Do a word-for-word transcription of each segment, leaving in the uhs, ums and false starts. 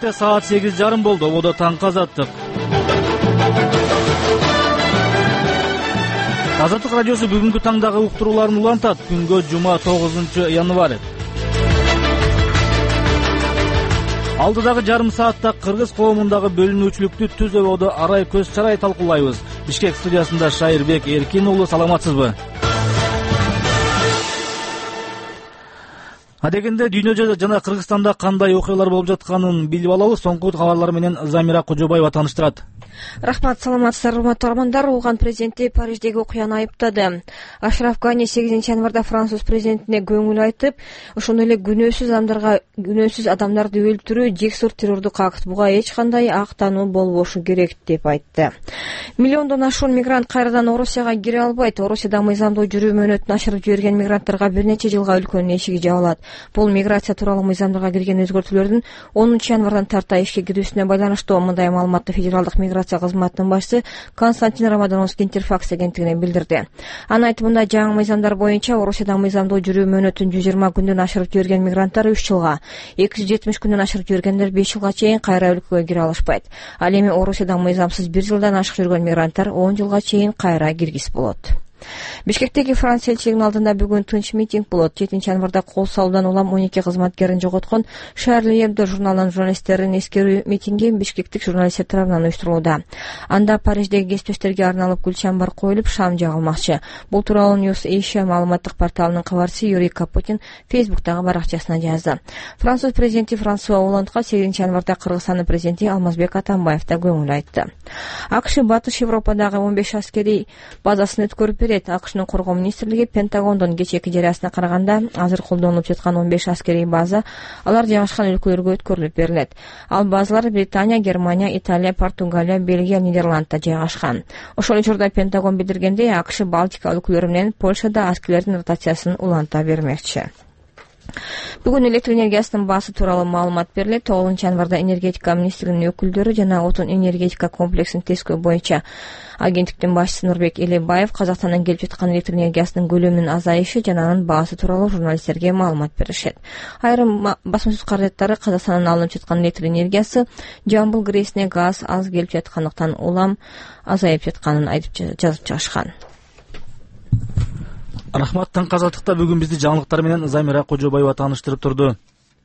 Бишкекте саат сегиз жарым болду. Ободо таңкы азаттык. Азаттык радиосу бүгүнкү таңдагы уктурууларын улантат. Күнгө жума тогузунчу январь. Алдыдагы жарым саатта кыргыз коомундагы бөлүнүүчүлүктү түз ободо арай көз чарай талкуулайбыз. Бишкек студиясында Шайырбек Эркин уулу, саламатсызбы? Адегенде дүйнөдө жана Кыргызстанда кандай окуялар болуп жатканын билип алалы. Соңку кабарлар менен Замира Кожобаева тааныштырат. Рахмат, саламатсыздар, урматтуу угармандар. Уган президенти Париждеги окуяны айыптады. Ашраф Гани сегизинчи январда француз президентине көңүл айтып, ошондой эле күнөөсүз адамдарга күнөөсүз адамдарды өлтүрүү жексур террордук акт. Буга эч кандай актануу болбошу керек деп айтты. Миллиондон ашуун мигрант кайрадан Орусияга кире албайт. Орусияда мыйзамдуу жүрүү мөөнөтүн ашырып жиберген мигранттарга бир нече жылга өлкөнүн эшиги жабылат. Бул миграция тууралуу мыйзамдарга кирген өзгөртүүлөрдүн онунчу январдан тарта ишке кирүүсүнө байланыштуу. Мындай маалыматты федералдык миграция кызматынын башчысы Константин Рамадановский Интерфакс агенттигине билдирди. Анын айтымында, жаңы мыйзамдар боюнча Орусияда мыйзамдуу жүрүү мөөнөтүн жүз жыйырма күндөн ашырып жиберген мигранттар үч жылга, эки жүз жетимиш күндөн ашырып жибергендер беш жылга чейин кайра өлкөгө кире алышпайт. Ал эми Орусияда мыйзамсыз бир жылдан ашык жүргөн мигранттар он жылга чейин кайра киргиз болот. Бишкектеги Франция элчилигинин алдында бүгүн тынч митинг болот. жетинчи январда кол салуудан улам он эки кызматкерин жоготкон Шарли Эбдо журналынын журналисттерин эскерүү митинги бишкектик журналисттер тарабынан уюштурулууда. Анда Париждеги кесиптештерге арналып гүл чамбар коюлуп, шам жагылмакчы. Бул тууралуу News Asia маалыматтык порталынын кабарчысы Юрий Капутин Фейсбуктагы баракчасына жазды. Француз президенти Франсуа Олландга сегизинчи январда Кыргызстандын президенти Алмазбек Атамбаев да көңүл айтты. АКШ Батыш Европадагы он беш аскерий базасын өткөрүп берет. АКШнын коргоо министрлиги Пентагондон кечээки жарыясына караганда азыр колдонулуп жаткан он беш аскерий база алар жайгашкан өлкөлөргө өткөрүлүп берилет. Ал базалар Британия, Германия, Италия, Португалия, Бельгия, Нидерландта жайгашкан. Ошол учурда Пентагон билдиргендей, АКШ Балтика өлкөлөрү менен Польшада аскерлердин ротациясын уланта бермекчи. Бүгүн электр энергиясынын баасы тууралуу маалымат берилет. тогузунчу январда энергетика министринин өкүлдөрү жана отун энергетика комплексин тескөө боюнча агенттиктин башчысы Нурбек Элебаев Казакстандан келип жаткан электр энергиясынын көлөмүнүн азайышы жана анын баасы тууралуу журналисттерге маалымат беришет. Айрым басма сөз каражаттары Казакстандан алынып жаткан электр энергиясы Жамбыл Грейсине газ аз келип жаткандыктан улам азайып жатканын айтып жазып чыгышкан. Рахмат, таңкы азаттыкта бүгүн бизди жаңылыктар менен Замира Кожобаева тааныштырып турду.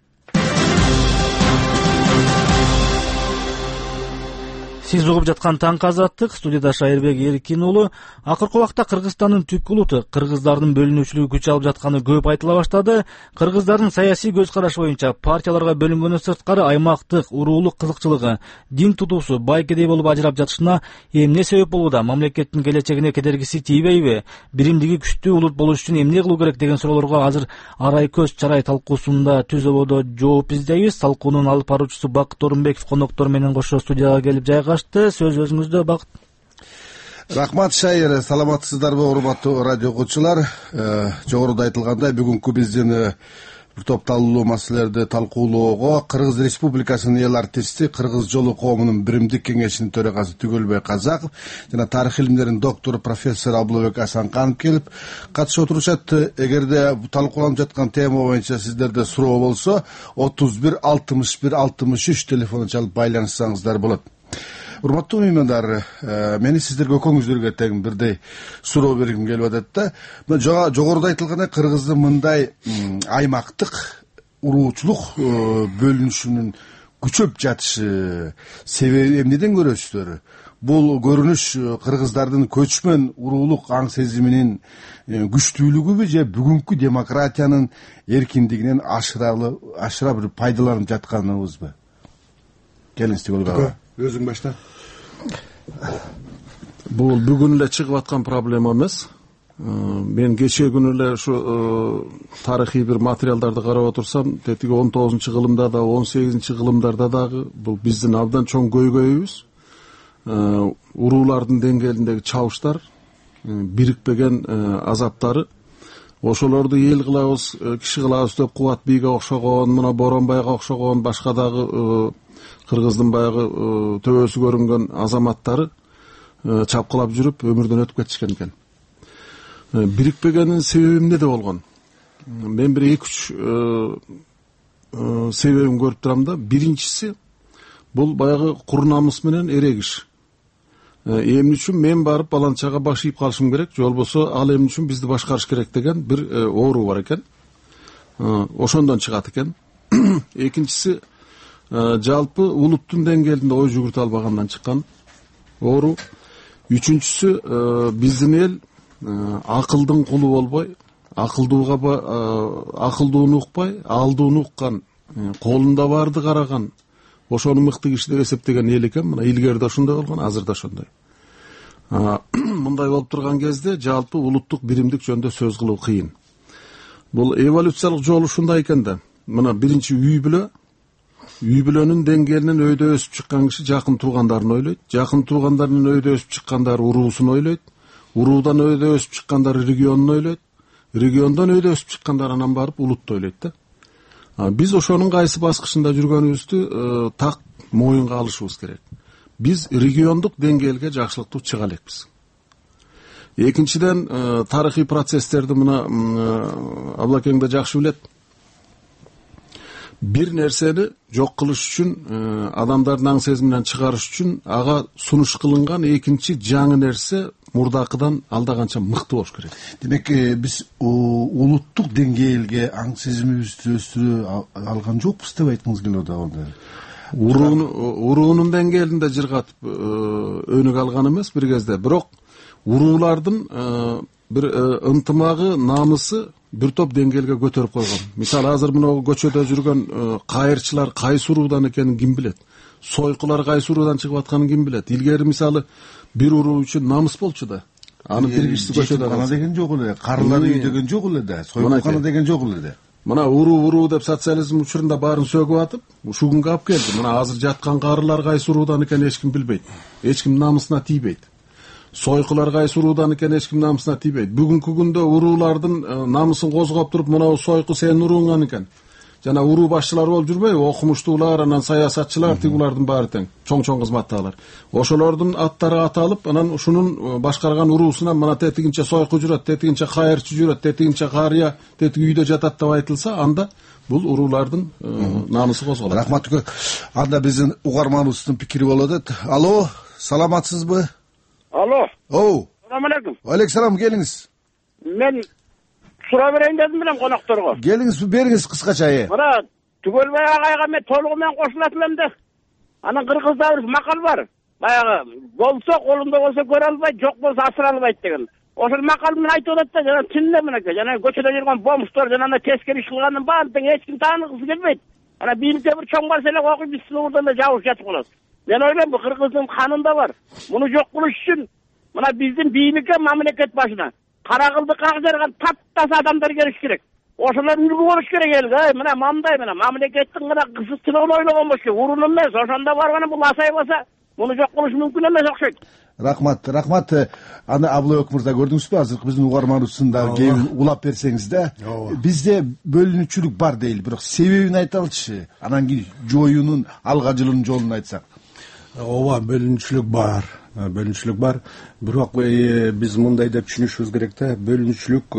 Сиз угуп жаткан таңкы азаттык, студияда Шайырбек Эркин уулу. Акыркы убакта Кыргызстандын түпкү улуту кыргыздардын бөлүнүүчүлүгү күч алып жатканы көп айтыла баштады. Кыргыздардын саясий көз карашы боюнча партияларга бөлүнгөндөн сырткары аймактык уруулук кызыкчылыгы, дин тутуусу байкедей болуп ажырап жатышына эмне себеп болууда? Мамлекеттин келечегине кедергиси тийбейби? Биримдиги күчтүү улут болуш үчүн эмне кылуу керек деген суроолорго азыр арай көз чарай талкуусунда түз ободо жооп издейбиз. Талкуунун алып баруучусу Бакыт Орунбеков коноктор менен кошо студияга келип жайгашты. Сөз өзүңүздө, Бакыт. Рахмат, Шайыр, саламатсыздарбы, урматтуу радио окуучулар. Жогоруда айтылгандай, бүгүнкү биздин бир топ талкуулуу маселелерди талкуулоого Кыргыз Республикасынын эл артисти, Кыргыз жолу коомунун биримдик кеңешинин төрагасы Түгөлбай Казаков жана тарых илимдеринин доктору профессор Абылбек Асанканов келип катышып отурушат. Эгерде талкууланып жаткан тема боюнча сиздерде суроо болсо, отуз бир алтымыш бир алтымыш үч телефонун чалып байланышсаңыздар болот. Урматтуу меймандар, мени сиздерге экөөңүздөргө тең бирдей суроо бергим келип атат да. Жогоруда айтылгандай, Кыргыздын мындай аймактык уруучулук бөлүнүшүнүн күчөп жатышы себеби эмнеден көрөсүздөр? Бул көрүнүш кыргыздардын көчмөн уруулук аң сезиминин күчтүүлүгүбү же бүгүнкү демократиянын эркиндигинен ашыралы ашыра бир пайдаланып жатканыбызбы? Келиңиз Түгөлбай. Өзүң башта. Бул бүгүн эле чыгып аткан проблема эмес. Мен кечээ күнү эле ушу тарыхый бир материалдарды карап отурсам, тетиги он тогузунчу кылымда да, он сегизинчи кылымдарда дагы бул биздин абдан чоң көйгөйүбүз. Уруулардын деңгээлиндеги чабыштар, бирикпеген азаптары, ошолорду эл кылабыз, киши кылабыз деп Кубат бийге окшогон, мына Боронбайга окшогон, башка дагы Кыргыздын баягы төбөсү көрүнгөн азаматтары чапкылап жүрүп өмүрдөн өтүп кетишкен экен. Бирикпегенин себеби эмнеде болгон? Мен бир эки үч себебин көрүп турам да. Биринчиси, бул баягы кур намыс менен эрегиш. Эмне үчүн мен барып баланчага баш ийип калышым керек, же болбосо ал эмне үчүн бизди башкарыш керек деген бир оору бар экен. Ошондон чыгат экен. Экинчиси, жалпы улуттун деңгээлинде ой жүгүртө албагандан чыккан оору. Үчүнчүсү, биздин эл акылдын кулу болбой, акылдууга акылдууну укпай, алдууну уккан, колунда барды караган, ошону мыкты киши деп эсептеген эл экен. Мына илгери да ошондой болгон, азыр да ошондой. Мындай болуп турган кезде жалпы улуттук биримдик жөнүндө сөз кылуу кыйын. Бул эволюциялык жол ушундай экен да. Мына биринчи үй бүлө, үй бүлөнүн деңгээлинен өйдө өсүп чыккан киши жакын туугандарын ойлойт, жакын туугандарынын өйдө өсүп чыккандары уруусун ойлойт, уруудан өйдө өсүп чыккандары регионун ойлойт, региондон өйдө өсүп чыккандар анан барып улутту ойлойт да. Биз ошонун кайсы баскычында жүргөнүбүздү так моюнга алышыбыз керек. Биз региондук деңгээлге жакшылыктуу чыга элекпиз. Экинчиден, тарыхый процесстерди мына Аблакең да жакшы билет. Бир нерсени жок кылыш үчүн, адамдардын аң сезиминен чыгарыш үчүн ага сунуш кылынган экинчи жаңы нерсе мурдакыдан алда канча мыкты болуш керек. Демек, биз улуттук деңгээлге аң сезимибизди өстүрө алган жокпуз деп айткыңыз келип атат. Уруунун деңгээлинде жыргатып өнүк алган эмес бир кезде, бирок уруулардын бир ынтымагы, намысы бир топ деңгээлге көтөрүп койгон. Мисалы, азыр мына көчөдө жүргөн кайырчылар кайсы уруудан экенин ким билет? Сойкулар кайсы уруудан чыгып атканын ким билет? Илгери мисалы бир уруу үчүн намыс болчу да. Аны бир киши көчөдө кана деген жок эле, карылар үй деген жок эле да, сойкулкана деген жок эле да. Мына уруу уруу деп социализм учурунда баарын сөгүп атып, ушул күнгө алып келди. Мына азыр жаткан карылар кайсы уруудан экенин эч ким билбейт. Эч ким намысына тийбейт. Сойкулар кайсы уруудан экенин эч ким намысына тийбейт. Бүгүнкү күндө уруулардын намысын козгоп туруп, мына сойку сенин урууңан экен. Жана уруу башчылар болуп жүрбөйбү? Окумуштуулар, анан саясатчылар, тигулардын баары тең, чоң-чоң кызматтагылар. Ошолордун аттары аталып, анан ушунун башкарган уруусунан мына тетигинче сойку жүрөт, тетигинче кайырчы жүрөт, тетигинче карыя, тетиги үйдө жатат деп айтылса, анда бул уруулардын намысы козголот. Рахмат көк. Анда биздин угарманыбыздын пикири болот эт. Алло, саламатсызбы? Алло. Оу. Салам алейкум. Алейкум, келиңиз. Мен сура берейин дедим билем конокторго. Келиңиз, бериңиз кыскача. Мына Түгөлбай агайга мен толугу менен кошулат элем да. Анан кыргызда бир макал бар. Баягы болсо колунда болсо көрө албайт, жок болсо асыра албайт деген. Ошол макал менен айтып атат да, жана тинле менеке, жана көчөдө жүргөн бомждор жана тескери иш кылганын баарын тең эч ким тааныгысы келбейт. Анан бийликте бир чоң барса эле окуй биз сылуурдан да жабыш жатып калат. Мен ойлойм, бул кыргыздын канында бар. Муну жок кылыш үчүн мына биздин бийликке, мамлекет башына кара кылды как жарган таптаса адамдар келиш керек. Ошолор үлгү болуш керек элге. Мына мындай мына мамлекеттин гана кызыктылыгын ойлогон болуш керек. Урун эмес, ошондо барганы бул асайбаса, муну жок кылыш мүмкүн эмес окшойт. Рахмат, рахмат. Аны Аблоек мырза көрдүңүзбү? Азыр биздин угарманыбыздын да кеп улап берсеңиз да. Бизде бөлүнүүчүлүк бар дейли, бирок себебин айталычы. Анан кийин жоюунун, алга жылуунун жолун айтсак. Ооба, бөлүнүүчүлүк бар. Бөлүнүүчүлүк бар. Бирок биз мындай деп түшүнүшүбүз керек да. Бөлүнүүчүлүк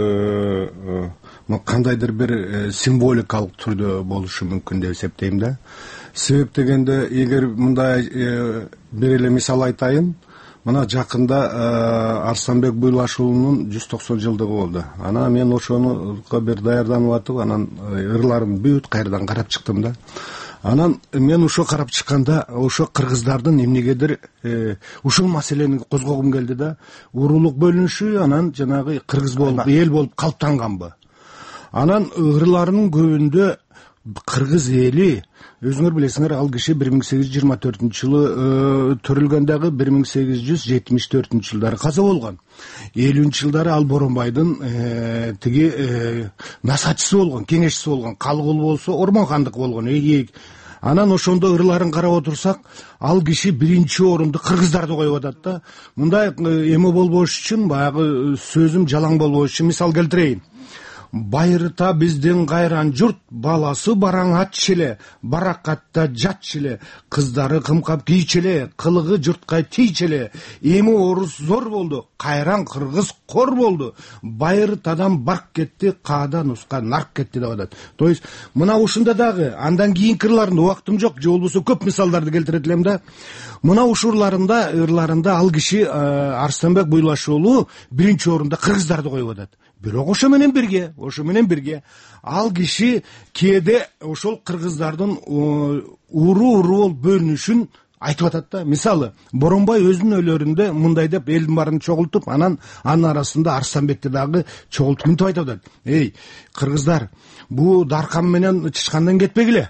кандайдыр бир символикалык түрдө болушу мүмкүн деп эсептейм да. Себеп дегенде, эгер мындай бир эле мисал айтайын, мына жакында Арсланбек Буйлашуулунун жүз токсон жылдыгы болду. Анан мен ошонуга бир даярданып атып, анан ырларым бүт кайрадан карап чыктым да. Анан мен ошо карап чыкканда, ошо кыргыздардын эмнегедир ушул маселени козгогум келди да. Уруулук бөлүнүшү, анан жанагы кыргыз болуп, эл болуп калыптанганбы. Анан ырларынын көбүндө кыргыз эли, өзүңөр билесиңер, ал киши бир миң сегиз жүз жыйырма төртүнчү жылы төрүлгөн дагы бир миң сегиз жүз жетимиш төртүнчү жылдары каза болгон. элүүнчү жылдары ал Боронбайдын тиги насатчысы болгон, кеңешчиси болгон. Калгул болсо Ормон хандык болгон. Анан ошондо ырларын карап отурсак, ал киши биринчи орунду кыргыздарды коюп атат да. Мындай эме болбош үчүн, баягы сөзүм жалаң болбош үчүн мисал келтирейин. Байырта биздин кайран журт, баласы бараң атчыле, баракатта жатчыле, кыздары кымкап кийчеле, кылыгы журтка тийчеле. Эми орус зор болду, кайран кыргыз кор болду. Байыртадан барк кетти, каадан уска нарк кетти деп атат. То есть мына ушунда дагы андан кийин кырларында убактым жок, же болбосо көп мисалдарды келтирет элем да. Мына ушурларында, ырларында ал киши Арыстанбек Буйлашуулу биринчи орунда кыргыздарды коюп атат. Бирок ошо менен бирге, ошо менен бирге ал киши кээде ошол кыргыздардын уруу-уруу бөлүнүшүн айтып атат да. Мисалы, Боронбай өзүнүн өлөрүндө мындай деп элдин баарын чогултуп, анан анын арасында Арыстанбекти дагы чогултуп мынтип айтып атат. Эй, кыргыздар, бул даркан менен чычкандан кетпегиле.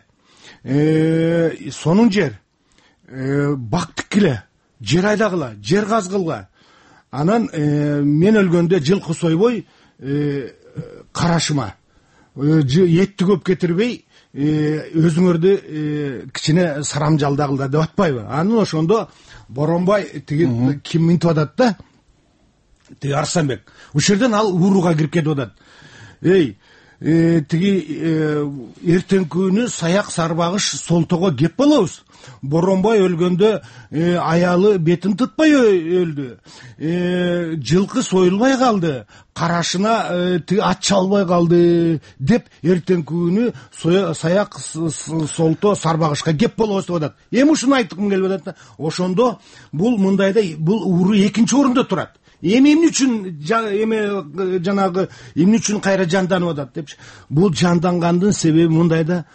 Э, сонун жер, э, бак тиккиле, жер айдагыла, жер казгыла. Анан э, мен өлгөндө жылкы сойбой карашыма этти көп кетирбей өзүңөрдү кичине сарамжалдагыла деп атпайбы? Анын ошондо Боронбай тиги ким мынтип атат да, тиги Арыстанбек. Ушул жерден ал урууга кирип кетип атат. Эй, тиги эртең күнү саяк сарбагыш солтого кеп болобуз. Боронбай өлгөндө аялы бетин тытпай өлдү. Жылкы союлбай калды, карашына ат чалбай калды деп эртең күнү саяк солто сарбагышка кеп болобуз деп атат. Эми ушуну айткым келип атат. Ошондо бул мындайда бул уруу экинчи орунда турат. Эми эмне үчүн эме жанагы эмне үчүн кайра жанданып атат депчи. Бул жандангандын себеби мындайда,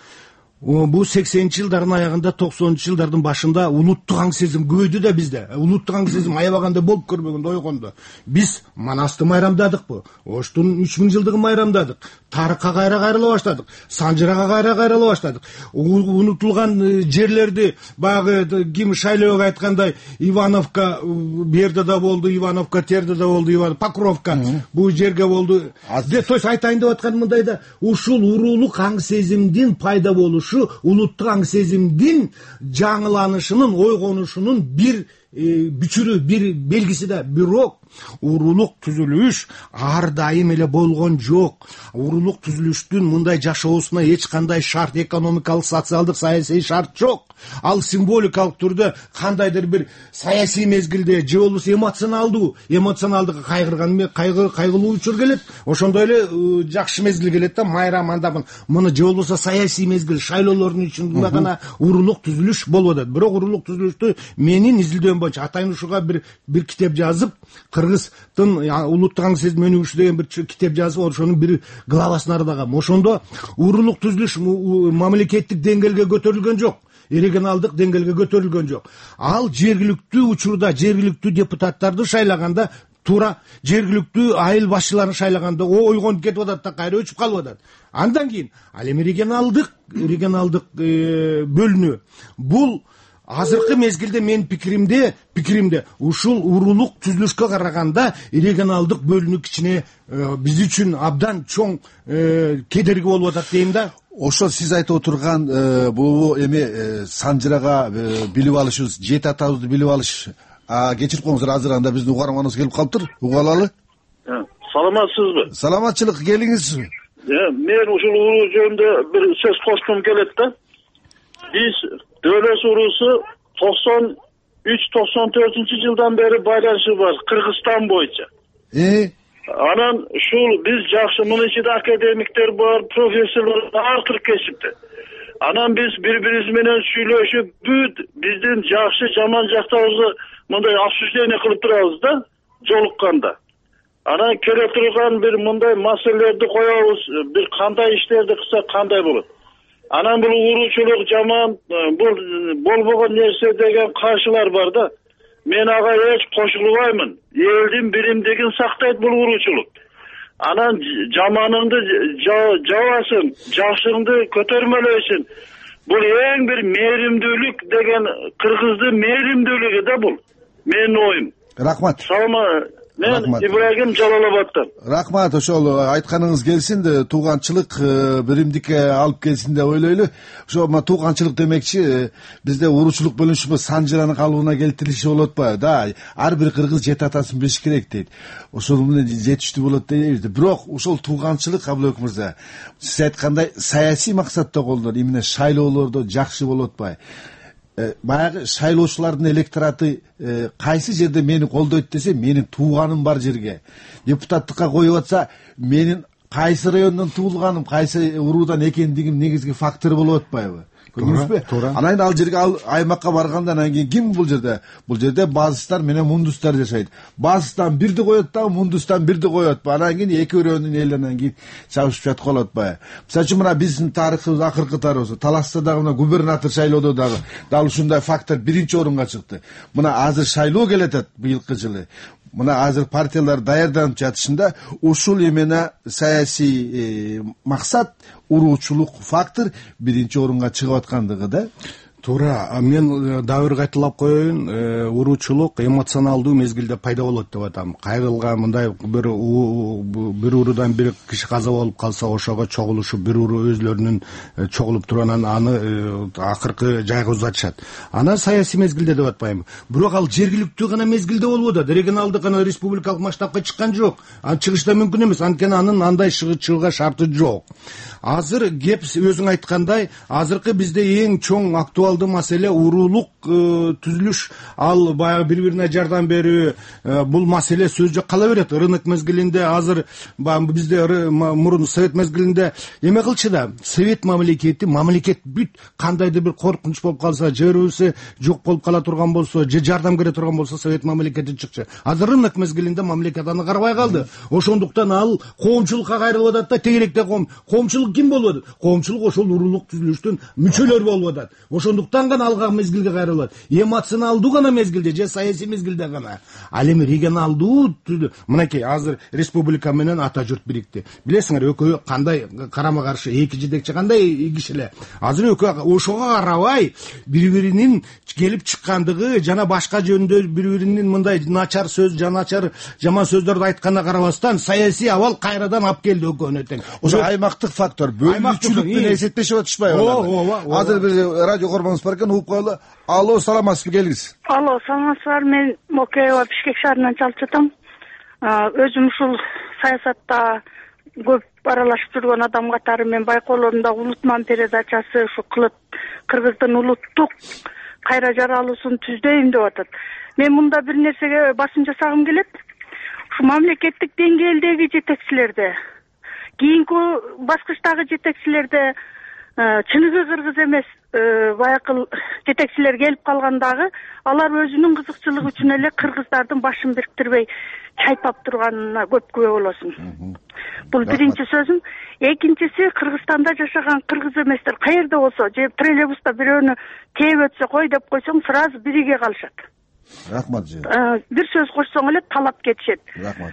бул сексенинчи жылдардын аягында, токсонунчу жылдардын башында улуттук аң сезим көбөйдү да бизде. Улуттук аң сезим аябаганда болуп көрбөгөндө, ойгондо. Биз Манасты майрамдадыкпы? Оштун үч миң жылдыгын майрамдадык. Тарыкка кайра кайрыла баштадык. Санжырага кайра кайрыла баштадык. Унутулган жерлерди баягы ким Шайлообек айткандай, Ивановка берде да болду, Ивановка терде да болду, Иван Покровка бул жерге болду. То есть айтайын деп атканым мындайда, ушул уруулук аң сезимдин пайда болушу, улуттук аң сезимдин жаңыланышынын, ойгонушунун бир бүчүрү, бир белгиси да. Бирок урулук түзүлүш ар дайым эле болгон жок. Урулук түзүлүштүн мындай жашоосуна эч кандай шарт, экономикалык, социалдык, саясий шарт жок. Ал символикалык түрдө кандайдыр бир саясий мезгилде же болбосо эмоционалдуу, эмоционалдыкка кайгырган, кайгы кайгылуу учур келет. Ошондой эле жакшы мезгил келет да, майрам андабын. Муну же болбосо саясий мезгил, шайлоолордун ичинде гана урулук түзүлүш болуп атат. Бирок урулук түзүлүштү менин изилдөөм боюнча атайын ушуга бир бир китеп жазып, кыргыздын улуттук аң сезим өнүгүшү деген бир китеп жазып, ошонун бир главасын ардагам. Ошондо урулук түзүлүш мамлекеттик деңгээлге көтөрүлгөн жок, регионалдык деңгээлге көтөрүлгөн жок. Ал жергиликтүү учурда жергиликтүү депутаттарды шайлаганда, туура жергиликтүү айыл башчыларын шайлаганда ойгонуп кетип атат да, кайра өчүп калып атат. Андан кийин ал эми регионалдык регионалдык бөлүнүү. Бул азыркы мезгилде менин пикиримде, пикиримде ушул урулук түзүлүшкө караганда регионалдык бөлүнүү кичине биз үчүн абдан чоң кедерги болуп атат дейм да. Ошо сиз айтып отурган бул эми Санжырага билип алышыбыз, жети атабызды билип алыш. Кечирип коюңуздар, азыр анда биздин угарманыбыз келип калыптыр. Угалалы. Саламатсызбы? Саламатчылык, келиңиз. Мен ушул уруу жөнүндө бир сөз кошкум келет да. Биз Дөөлөс уруусу токсон үч токсон төртүнчү жылдан бери байланышы бар Кыргызстан боюнча. Э? Анан ушул биз жакшы, мунун ичинде академиктер бар, профессорлор ар түр кесипте. Анан биз бири-бирибиз менен сүйлөшүп, бүт биздин жакшы жаман жактарыбызды мындай обсуждение кылып турабыз да, жолукканда. Анан керек турган бир мындай маселелерди коебуз, бир кандай иштерди кылсак кандай болот. Анан бул уруучулук жаман, бул болбогон нерсе деген каршылар бар да. Мен ага эч кошулбаймын. Элдин биримдигин сактайт бул уруучулук. Анан жаманыңды жабасын, жакшыңды көтөрмөлөйсүн. Бул эң бир мээримдүүлүк деген, кыргыздын мээримдүүлүгү да бул. Менин оюм. Рахмат. Салама, Мен Ибрагим Жалалабадтан. Рахмат, ошол айтканыңыз келсин да тууганчылык биримдикке алып келсин деп ойлойлу. Ошо тууганчылык демекчи бизде уруучулук бөлүнүшүбүз санжыранын калыбына келтирилиши болот атпайбы? Да, ар бир кыргыз жет атасын билиш керек дейт. Ошол менен жетиштүү болот дейбиз. Бирок ошол тууганчылык Абылбек мырза, сиз айткандай саясий максатта колдор, эмне шайлоолордо жакшы болот атпайбы? Баягы шайлоочулардын электораты кайсы жерде мени колдойт десе, менин тууганым бар жерге депутаттыкка коюп атса, менин кайсы райондон туулганым, кайсы уруудан экендигим негизги фактор болуп атпайбы? Көрдүңүзбү? Анан кийин ал жерге, ал аймакка барганда анан кийин ким бул жерде? Бул жерде базыстар менен мундустар жашайт. Базыстан бирди коет дагы, мундустан бирди коет атпайбы? Анан кийин эки өрөөнүн эли анан кийин чабышып жатып калат атпайбы? Мисалы үчүн мына биздин тарыхыбыз, акыркы тарыхыбыз, Таласта дагы мына губернатор шайлоодо дагы дал ушундай фактор биринчи орунга чыкты. Мына азыр шайлоо келатат быйылкы жылы. Мына азыр партиялар даярданып жатышында ушул эмene саясий максат, уруучулук фактор биринчи орунга чыгып аткандыгы да. Туура, мен дагы бир кайталап коеюн, уруучулук эмоционалдуу мезгилде пайда болот деп атам. Кайгылган мындай бир бир уруудан бир киши каза болуп калса, ошого чогулушуп бир уруу өзлөрүнүн чогулуп туруп анан аны акыркы жайга узатышат. Анан саясий мезгилде деп атпайм. Бирок ал жергиликтүү гана мезгилде болуп атат. Регионалдык гана республикалык масштабка чыккан жок. Ал чыгышта мүмкүн эмес, анткени анын андай чыгууга шарты жок. Азыр кеп өзүң айткандай, азыркы бизде эң чоң актуалдуу маселе уруулук түзүлүш, ал баягы бири-бирине жардам берүү, бул маселе сөз жок кала берет. Рынок мезгилинде азыр бизде мурун совет мезгилинде эме кылчы да, совет мамлекети, мамлекет бүт кандайдыр бир коркунуч болуп калса, же өрүсү жок болуп кала турган болсо, же жардам кере турган болсо, совет мамлекети чыкчы. Азыр рынок мезгилинде мамлекет аны карабай калды. Ошондуктан ал коомчулукка кайрылып атат да, тегеректе коомчулук ким болуп атат? Коомчулук ошол уруулук түзүлүштүн мүчөлөрү болуп атат. Ошондуктан гана алга мезгилге кайрылат. Эмоционалдуу гана мезгилде же саясий мезгилде гана. Ал эми регионалдуу мынакей азыр республика менен ата журт бирикти. Билесиңер, экөө кандай карама каршы, эки жетекчи кандай кишилер. Азыр экөө ошого карабай бири-биринин келип чыккандыгы жана башка жөндө бири-биринин мындай начар сөз, жаначар жаман сөздөрдү айтканына карабастан саясий абал кайрадан алып келди экөөнө тең. Ошо аймактык фактор, бөлүнүүчүлүк менен эсептешип атышпайбы? Азыр бир радио көрмөңүз бар экен, угуп коелу. Алло, саламатсызбы, келиңиз. Алло, саламатсызбы? Мен Мокеева Бишкек шаарынан чалып жатам. Өзүм ушул саясатта көп аралашып жүргөн адам катары мен байкоолорунда Улутман передачасы ушу кылып кыргыздын улуттук кайра жаралуусун түздөйм деп атат. Мен мында бир нерсеге басым жасагым келет. Ушу мамлекеттик деңгээлдеги жетекчилерде, кийинки баскычтагы жетекчилерде чыныгы кыргыз эмес баякы жетекчилер келип калгандагы алар өзүнүн кызыкчылыгы үчүн эле кыргыздардын башын бириктирбей чайпап турганына көп күбө болосуң. Бул биринчи сөзүм. Экинчиси, Кыргызстанда жашаган кыргыз эместер каерде болсо, же троллейбуста бирөөнү тээп өтсө кой деп койсоң, сразу бириге калышат. Рахмат же. Бир сөз кошсоң эле талап кетишет. Рахмат.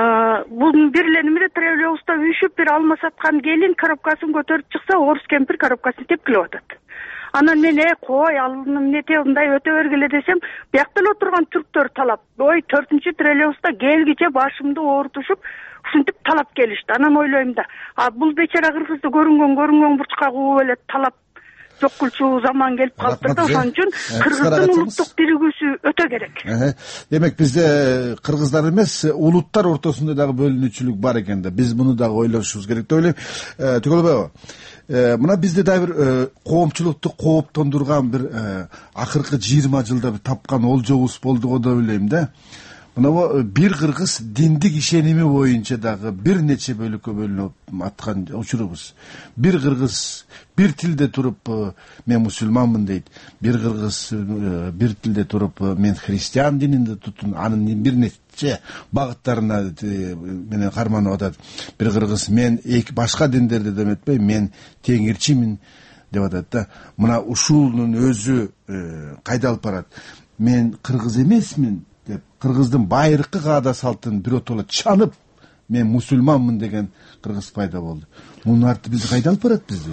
Бул бирленимде троллейбуста үйшүп бир алма саткан келин коробкасын көтөрүп чыкса, орус кемпир коробкасын тепкилеп атат. Анан мен э кой, алны эмнете мындай өтө бергиле десем, биякта эле отурган түрктөр талап. Ой, төртүнчү троллейбуста келгиче башымды оорутушуп, ушинтип талап келишти. Анан ойлойм да, а бул бечара кыргызды көрүнгөн көрүнгөн бурчка кууп эле талап жок кылчу заман келип калыптыр да. Ошон үчүн кыргыздын улуттук биригүүсү өтө керек. Демек бизде кыргыздар эмес, улуттар ортосунда дагы бөлүнүүчүлүк бар экен да. Биз муну дагы ойлошубуз керек деп ойлойм. Түгөлбөйбү? Мына бизде да бир коомчулукту кооптондурган бир акыркы жыйырма жылда бир тапкан олжобуз болду го деп ойлойм да. Мына бир кыргыз диндик ишеними боюнча дагы бир нече бөлүккө бөлүнүп аткан учурубуз. Бир кыргыз бир тилде туруп мен мусулманмын дейт. Бир кыргыз бир тилде туруп мен христиан дининде тутун, анын бир нече багыттарына менен карманып атат. Бир кыргыз мен башка диндерди деметпей, мен теңирчимин деп атат да. Мына ушунун өзү кайда алып барат? Мен кыргыз эмесмин деп кыргыздын байыркы каада салтын биротоло чанып, мен мусулманмын деген кыргыз пайда болду. Мунун арты бизди кайда алып барат бизди?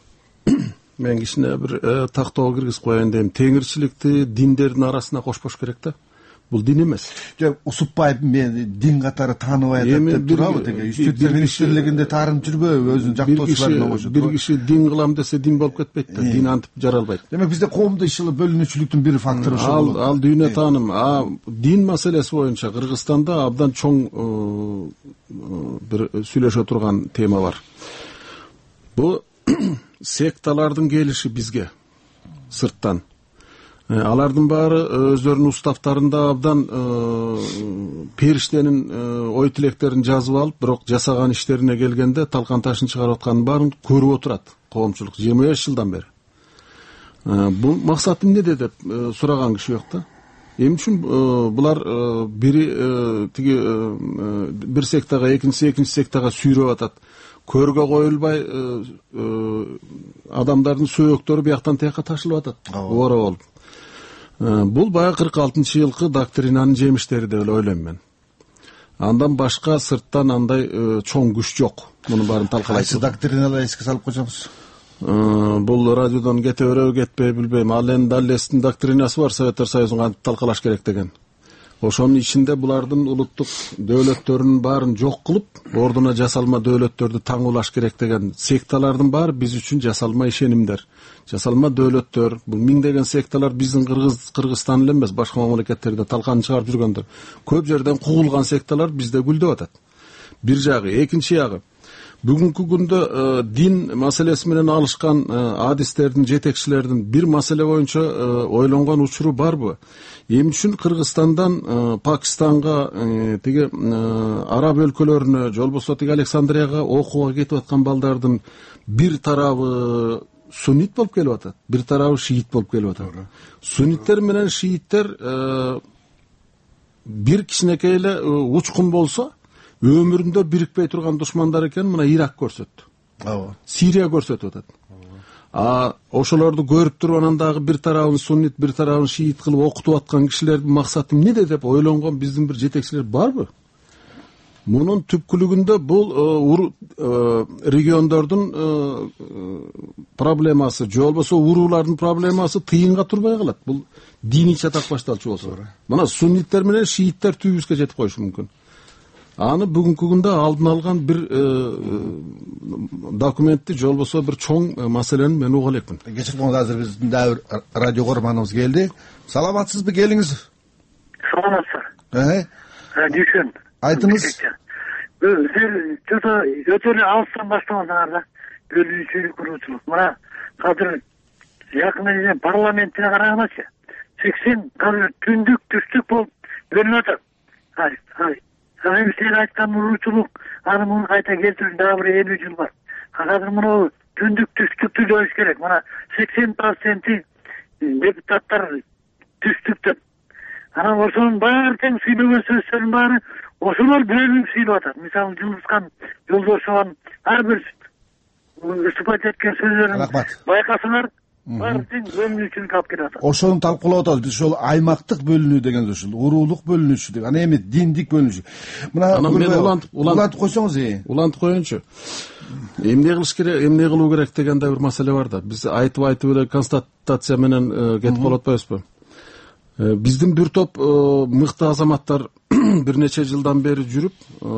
Мен кичине бир тактоого киргизип коеюн дейм. Теңирчиликти диндердин арасына кошпош керек да. Бул дин эмес. Жок, Усупбаев мени дин катары тааныбай атат деп турабы, теге Ички иштер министрлигинде таарынып жүрбөбү өзүнүн жактоочуларына кошуп? Бир киши дин кылам десе дин болуп кетпейт да, дин антип жаралбайт. Демек бизде коомдук иши бөлүнүүчүлүктүн бир фактору ошол болот. Ал ал дүйнө тааным. А дин маселеси боюнча Кыргызстанда абдан чоң бир сүйлөшө турган тема бар. Бул секталардын келиши бизге сырттан. Алардын баары өздөрүнүн уставтарында абдан периштенин ой тилектерин жазып алып, бирок жасаган иштерине келгенде талкан ташын чыгарып атканын баарын көрүп отурат коомчулук жыйырма беш жылдан бери. Бул максаты эмнеде деп сураган киши жок да. Эмне үчүн булар бири тиги бир сектага, экинчиси экинчи сектага сүйрөп атат. Көргө коюлбай адамдардын сөөктөрү бияктан тияка ташылып атат. Ора болуп. Бул баягы кырк алтынчы жылкы доктринанын жемиштери деп эле ойлойм мен. Андан башка сырттан андай чоң күч жок. Муну баарын талкалайт. Кайсы доктриналар эске салып койсоңуз? Бул радиодон кете береби, кетпей билбейм. Ал эми Даллестин доктринасы бар, Советтер Союзун кантип талкалаш керек деген. Ошонун ичинде булардын улуттук дөөлөттөрүнүн баарын жок кылып, ордуна жасалма дөөлөттөрдү таңуулаш керек деген секталардын баары биз үчүн жасалма ишенимдер. Жасалма дөөлөттөр, бул миңдеген секталар биздин Кыргыз Кыргызстан эле эмес, башка мамлекеттерде талкан чыгарып жүргөндөр. Көп жерден кугулган секталар бизде гүлдөп атат. Бир жагы, экинчи жагы. Бүгүнкү күндө дин маселеси менен алышкан адистердин, жетекчилердин бир маселе боюнча ойлонгон учуру барбы? Эмне үчүн Кыргызстандан Пакистанга, тиги араб өлкөлөрүнө, же болбосо тиги Александрияга окууга кетип аткан балдардын бир тарабы суннит болуп келип атат, бир тарабы шиит болуп келип атат. Сунниттер менен шииттер бир кичинекей эле учкун болсо, өмүрүндө бирикпей турган душмандар экен, мына Ирак көрсөттү. Ооба. Сирия көрсөтүп атат. А ошолорду көрүп туруп анан дагы бир тарабын суннит, бир тарабын шиит кылып окутуп аткан кишилердин максаты эмнеде деп ойлонгон биздин бир жетекчилер барбы? Мунун түпкүлүгүндө бул региондордун проблемасы, же болбосо уруулардын проблемасы тыйынга турбай калат. Бул диний чатак башталчу болсо. Мына сунниттер менен шииттер түбүбүзгө жетип коюшу мүмкүн. Аны бүгүнкү күндө алдын алган бир документти, же болбосо бир чоң маселени мен уга элекмин. Кечириңиз, азыр биздин дагы радио көрманыбыз келди. Саламатсызбы, келиңиз? Саламатсыз. Э? Дүйшөн. Айтыңыз. Сиз жото өтө эле алыстан баштагансыңар да. Бөлүүчүлүк куруучулук. Мына азыр жакын эле парламентте карагандачы. сексен казыр түндүк, түштүк болуп бөлүнүп атат. Ай, ай. Сен сен айткан уруучулук, аны муну кайта келтирүү дагы бир элүү жыл бар. Азыр муну түндүк, түштүктү жоюш керек. Мына сексен проценти депутаттар түштүктө. Анан ошонун баары тең сүйлөгөн сөздөрдүн баары ошолор бөлүнүп сүйлөп атат. Мисалы Жылдызхан Жолдошовдун ар бир выступать эткен сөздөрүн байкасаңар, баары тең бөлүнүүчүлүк алып келип атат. Ошону талкуулап атабыз. Биз ошол аймактык бөлүнүү деген ушул уруулук бөлүнүүчү деп. Ана эми диндик бөлүнүүчү. Мына мен улантып улантып койсоңуз, э. Улантып коеюнчу. Эмне кылыш керек, эмне кылуу керек деген да бир маселе бар да. Биз айтып айтып эле констатация менен кетип калып атпайбызбы? Биздин бир топ мыкты азаматтар бир нече жылдан бери жүрүп,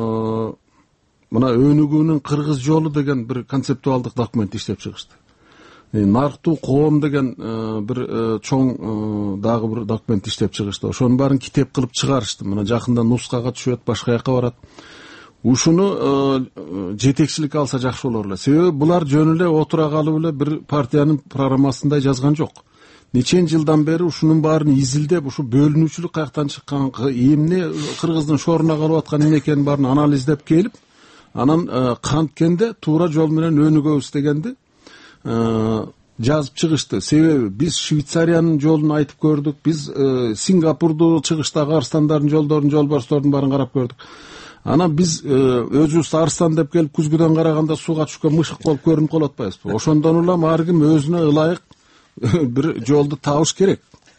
мына өнүгүүнүн кыргыз жолу деген бир концептуалдык документ иштеп чыгышты. Нарктуу коом деген бир чоң дагы бир документ иштеп чыгышты. Ошонун баарын китеп кылып чыгарышты. Мына жакында нускага түшөт, башка жака барат. Ушуну жетекчилик алса жакшы болор эле. Себеби булар жөн эле отура калып эле бир партиянын программасында жазган жок. Нечен жылдан бери ушунун баарын изилдеп, ушу бөлүнүүчүлүк каяктан чыккан, эмне Кыргыздын шоруна калып аткан эмне экенин баарын анализдеп келип, анан канткенде туура жол менен өнүгөбүз дегенди жазып чыгышты. Себеби биз Швейцариянын жолун айтып көрдүк, биз Сингапурду чыгыштагы арстандардын жолдорун, жолбарстардын баарын карап көрдүк. Анан биз өзүбүз арстан деп келип күзгүдөн караганда сууга түшкөн мышык болуп көрүнүп калып атпайбызбы? Ошондон улам ар ким өзүнө ылайык бир жолду табыш керек.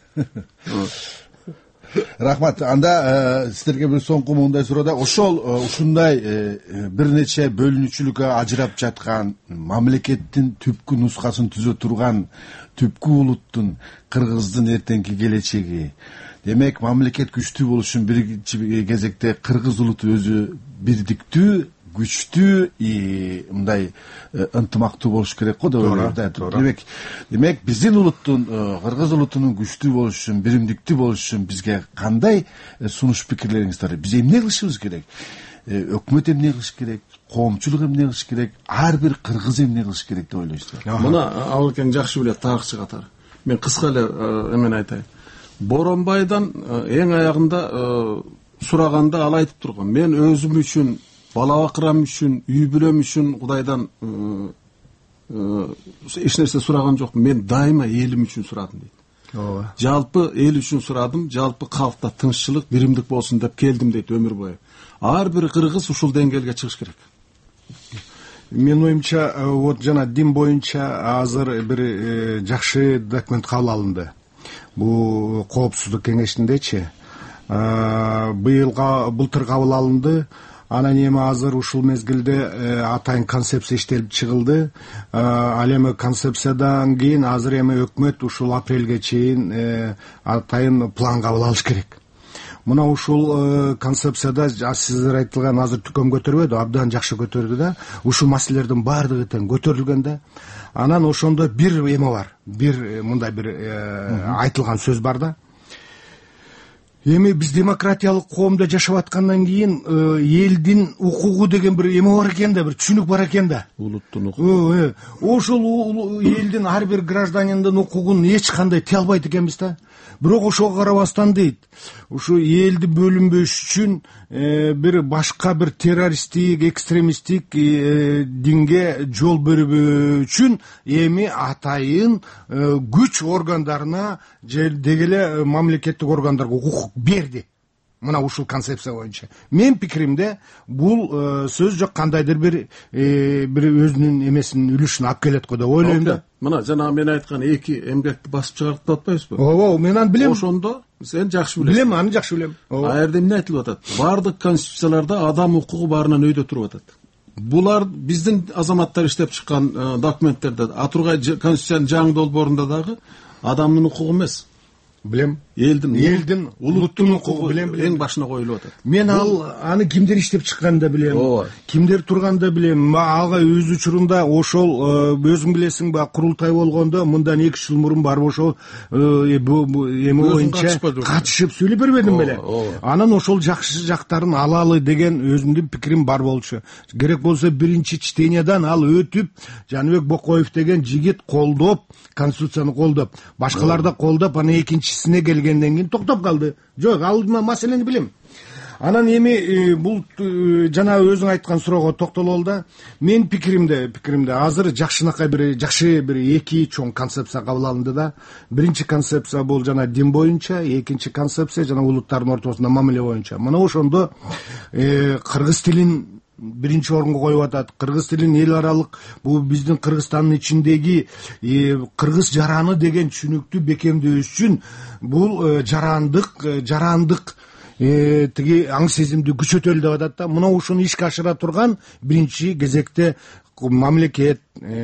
Рахмат. Анда сиздерге бир соңку мындай суроодо, ошол ушундай бир нече бөлүнүүчүлүккө ажырап жаткан мамлекеттин түпкү нускасын түзө турган түпкү улуттун, Кыргыздын эртеңки келечеги, демек мамлекет күчтүү болуш үчүн биринчи кезекте кыргыз улуту өзү бирдиктүү, күчтүү, мындай ынтымактуу болуш керек го деп ойлойм да. Демек, демек биздин улуттун, кыргыз улутунун күчтүү болуш үчүн, биримдиктүү болуш үчүн бизге кандай сунуш пикирлериңиз бар? Биз эмне кылышыбыз керек? Өкмөт эмне кылыш керек? Коомчулук эмне кылыш керек? Ар бир кыргыз эмне кылыш керек деп ойлойсуздар? Мына Абылкең жакшы билет, тарыхчы катары. Мен кыска эле эмен айтайын. Боронбайдан эң аягында сураганда ал айтып турган: мен өзүм үчүн, бала бакырам үчүн, үй бүлөм үчүн Кудайдан эч нерсе сураган жокмун. Мен дайыма элим үчүн сурадым дейт. Ооба. Жалпы эл үчүн сурадым, жалпы калкта тынччылык, биримдик болсун деп келдим дейт өмүр бою. Ар бир кыргыз ушул деңгээлге чыгыш керек. Менин оюмча, вот жана дин боюнча азыр бир жакшы документ кабыл алынды. Бул коопсуздук кеңешиндечи быйылга былтыр кабыл алынды. Анан эми азыр ушул мезгилде атайын концепция иштелип чыгылды. Ал эми концепциядан кийин азыр эми өкмөт ушул апрелге чейин атайын план кабыл алыш керек. Мына ушул концепцияда сиздер айтылган азыр түкөм көтөрбөдү, абдан жакшы көтөрдү да. Ушул маселелердин баардыгы тең көтөрүлгөн да. Анан ошондо бир эме бар. Бир мындай бир айтылган сөз бар да. Эми биз демократиялык коомдо жашап аткандан кийин элдин укугу деген бир эме бар экен да, бир түшүнүк бар экен да. Улуттун укугу. Ошол элдин ар бир гражданиндин укугун эч кандай тие албайт экенбиз да. Бирок ошого карабастан дейт, ушу элди бөлүнбөш үчүн бир башка бир террористтик, экстремисттик динге жол бербөө үчүн эми атайын күч органдарына деги эле мамлекеттик органдарга укук берди. Мына ушул концепция боюнча. Мен пикиримде бул сөз жок, кандайдыр бир бир өзүнүн эмесин, үлүшүн алып келет го деп ойлойм да. Мына жана мен айткан эки эмгекти басып чыгардык деп атпайбызбы? Ооба, мен аны билем. Ошондо сен жакшы билесиң. Билем, аны жакшы билем. А жерде эмне айтылып атат? Бардык конституцияларда адам укугу баарынан өйдө туруп атат. Булар биздин азаматтар иштеп чыккан документтерде, Атургай конституциянын жаңы долбоорунда дагы адамдын укугу эмес. Билем. Элдин, элдин, улуттун укугу билем, эң башына коюлуп атат. Мен ал аны кимдер иштеп чыкканын да билем. Кимдер турганын да билем. Ага өз учурунда ошол өзүң билесиң, ба курултай болгондо мындан эки жыл мурун барып ошол эми боюнча катышып сүйлөп бербедим беле. Анан ошол жакшы жактарын алалы деген өзүмдүн пикирим бар болчу. Керек болсо биринчи чтениядан ал өтүп, Жаныбек Бокоев деген жигит колдоп, конституцияны колдоп, башкалар да колдоп, анан экинчисине келгенден кийин токтоп калды. Жок, ал маселени билем. Анан эми бул жана өзүң айткан суроого токтололу да. Мен пикиримде, пикиримде азыр жакшынакай бир жакшы бир эки чоң концепция кабыл алынды да. Биринчи концепция бул жана дин боюнча, экинчи концепция жана улуттардын ортосунда мамиле боюнча. Мына ошондо кыргыз тилин биринчи орунга коюп атат. Кыргыз тилин эл аралык, бул биздин Кыргызстандын ичиндеги кыргыз жараны деген түшүнүктү бекемдөөс үчүн бул жарандык, жарандык тиги аң сезимди күчөтөлү деп атат да. Мына ушуну ишке ашыра турган биринчи кезекте мамлекет,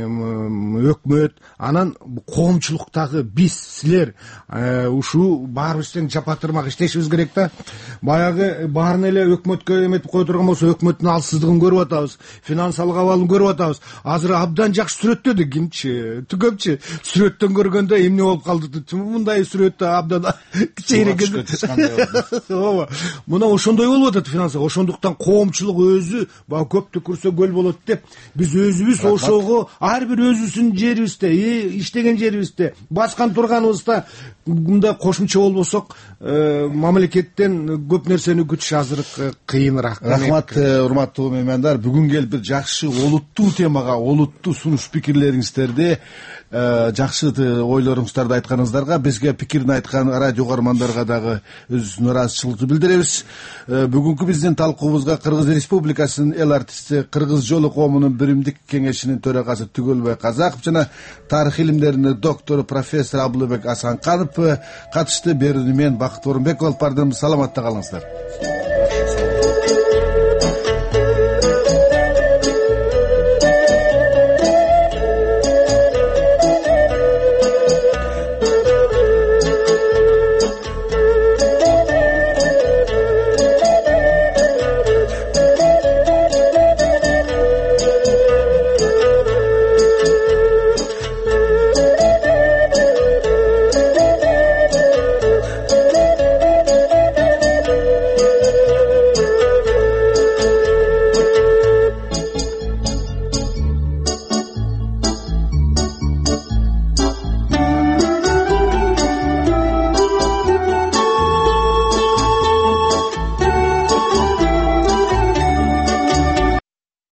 өкмөт, анан коомчулуктагы биз, силер ушул баарыбыз тең жапатырмак иштешибиз керек да. Баягы баарын эле өкмөткө эметип кое турган болсо, өкмөттүн алсыздыгын көрүп атабыз, финансалык абалын көрүп атабыз. Азыр абдан жакшы сүрөттөдү, кимчи, түгөмчү сүрөттөн көргөндө эмне болуп калды, мындай сүрөттө абдан кичээк. Ооба. Мына ошондой болуп атат финансы. Ошондуктан коомчулук өзү баягы көптү көрсө көл болот деп, биз өзүбүз ошого ар бир өзүбүздүн жерибизде, иштеген жерибизде, баскан турганыбызда мында кошумча болбосок, мамлекеттен көп нерсени күтүш азыр кыйыныраак. Рахмат, урматтуу меймандар. Бүгүн келип бир жакшы олуттуу темага, олуттуу сунуш пикирлериңиздерди, жакшы ойлоруңуздарды айтканыңыздарга, бизге пикирин айткан радио угармандарга дагы өзүбүздүн ыраазычылыкты билдиребиз. Бүгүнкү биздин талкуубузга Кыргыз Республикасынын эл артисти, Кыргыз жолу коомунун биримдик кеңешинин төрагасы Түгөлбай Казаков жана тарых илимдеринин доктору профессор Абылбек Асанканов катышты. Берүүнү мен Бакыт Орунбеков алып бардым. Саламатта калыңыздар.